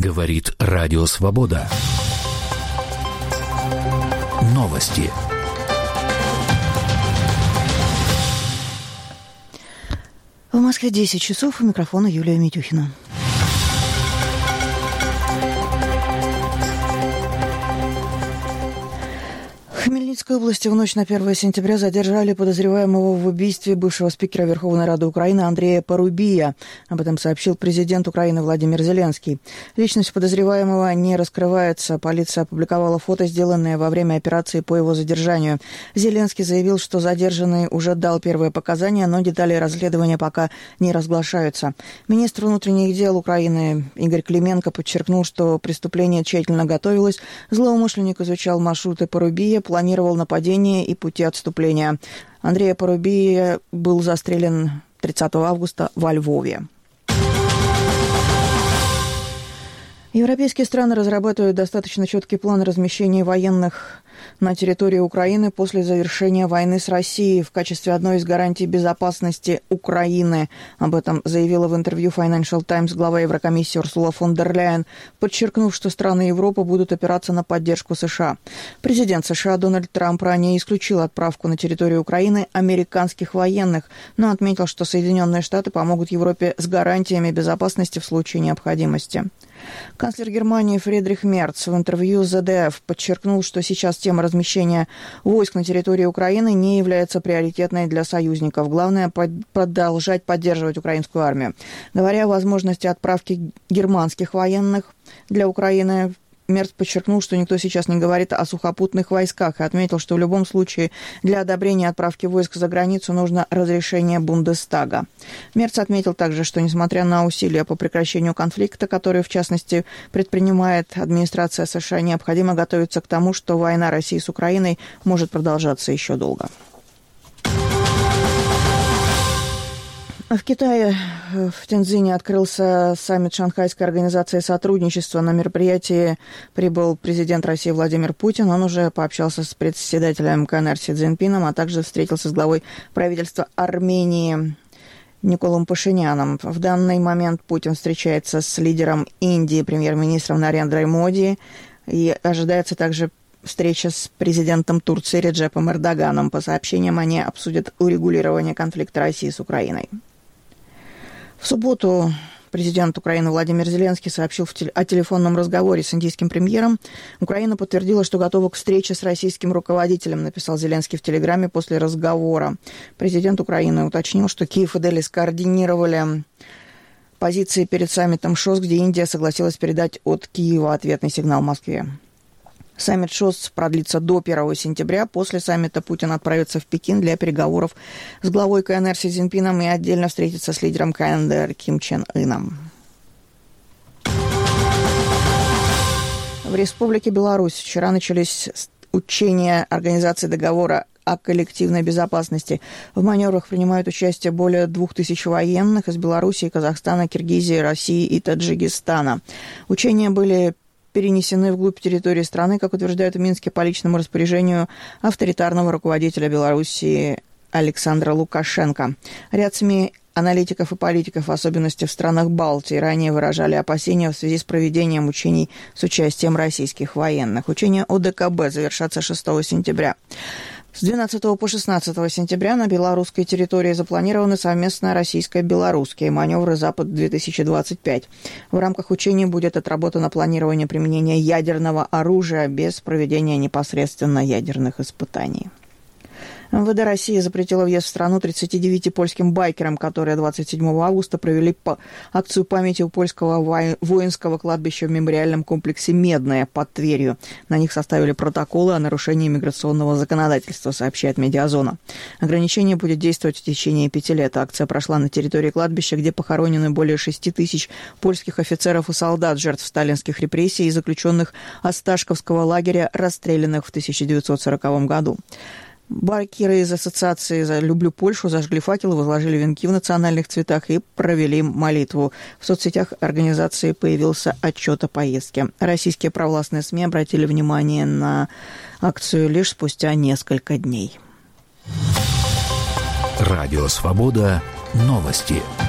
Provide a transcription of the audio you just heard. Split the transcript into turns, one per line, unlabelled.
Говорит Радио Свобода. Новости.
В Москве 10 часов. У микрофона Юлия Митюхина. В Хмельницкой области в ночь на 1 сентября задержали подозреваемого в убийстве бывшего спикера Верховной Рады Украины Андрея Порубия. Об этом сообщил президент Украины Владимир Зеленский. Личность подозреваемого не раскрывается. Полиция опубликовала фото, сделанное во время операции по его задержанию. Зеленский заявил, что задержанный уже дал первые показания, но детали расследования пока не разглашаются. Министр внутренних дел Украины Игорь Клименко подчеркнул, что преступление тщательно готовилось. Злоумышленник изучал маршруты Порубия, планировал нападение и пути отступления. Андрей Порубий был застрелен 30 августа во Львове. Европейские страны разрабатывают достаточно четкий план размещения военных на территории Украины после завершения войны с Россией в качестве одной из гарантий безопасности Украины. Об этом заявила в интервью Financial Times глава Еврокомиссии Урсула фон дер Ляйен, подчеркнув, что страны Европы будут опираться на поддержку США. Президент США Дональд Трамп ранее исключил отправку на территорию Украины американских военных, но отметил, что Соединенные Штаты помогут Европе с гарантиями безопасности в случае необходимости. Канцлер Германии Фридрих Мерц в интервью с ZDF подчеркнул, что сейчас тема размещения войск на территории Украины не является приоритетной для союзников. Главное – продолжать поддерживать украинскую армию. Говоря о возможности отправки германских военных для Украины, Мерц подчеркнул, что никто сейчас не говорит о сухопутных войсках и отметил, что в любом случае для одобрения отправки войск за границу нужно разрешение Бундестага. Мерц отметил также, что несмотря на усилия по прекращению конфликта, которые, в частности, предпринимает администрация США, необходимо готовиться к тому, что война России с Украиной может продолжаться еще долго. В Китае, в Тяньцзине, открылся саммит Шанхайской организации сотрудничества. На мероприятии прибыл президент России Владимир Путин. Он уже пообщался с председателем КНР Си Цзиньпином, а также встретился с главой правительства Армении Николом Пашиняном. В данный момент Путин встречается с лидером Индии, премьер-министром Нарендрой Моди, и ожидается также встреча с президентом Турции Реджепом Эрдоганом. По сообщениям, они обсудят урегулирование конфликта России с Украиной. В субботу президент Украины Владимир Зеленский сообщил о телефонном разговоре с индийским премьером. Украина подтвердила, что готова к встрече с российским руководителем, написал Зеленский в телеграме после разговора. Президент Украины уточнил, что Киев и Дели скоординировали позиции перед саммитом ШОС, где Индия согласилась передать от Киева ответный сигнал Москве. Саммит ШОС продлится до 1 сентября. После саммита Путин отправится в Пекин для переговоров с главой КНР Си Цзиньпином и отдельно встретится с лидером КНДР Ким Чен Ыном. В Республике Беларусь вчера начались учения Организации договора о коллективной безопасности. В маневрах принимают участие более 2000 военных из Белоруссии, Казахстана, Киргизии, России и Таджикистана. Учения были перенесены вглубь территории страны, как утверждают в Минске, по личному распоряжению авторитарного руководителя Белоруссии Александра Лукашенко. Ряд СМИ, аналитиков и политиков, в особенности в странах Балтии, ранее выражали опасения в связи с проведением учений с участием российских военных. Учения ОДКБ завершатся 6 сентября. С 12 по 16 сентября на белорусской территории запланированы совместно российско-белорусские маневры «Запад-2025». В рамках учений будет отработано планирование применения ядерного оружия без проведения непосредственно ядерных испытаний. МВД России запретила въезд в страну 39 польским байкерам, которые 27 августа провели акцию памяти у польского воинского кладбища в мемориальном комплексе «Медное» под Тверью. На них составили протоколы о нарушении миграционного законодательства, сообщает «Медиазона». Ограничение будет действовать в течение 5 лет. Акция прошла на территории кладбища, где похоронены более 6 тысяч польских офицеров и солдат, жертв сталинских репрессий и заключенных Осташковского лагеря, расстрелянных в 1940 году. Байкеры из ассоциации «Люблю Польшу» зажгли факелы, возложили венки в национальных цветах и провели молитву. В соцсетях организации появился отчет о поездке. Российские провластные СМИ обратили внимание на акцию лишь спустя несколько дней.
Радио «Свобода». Новости.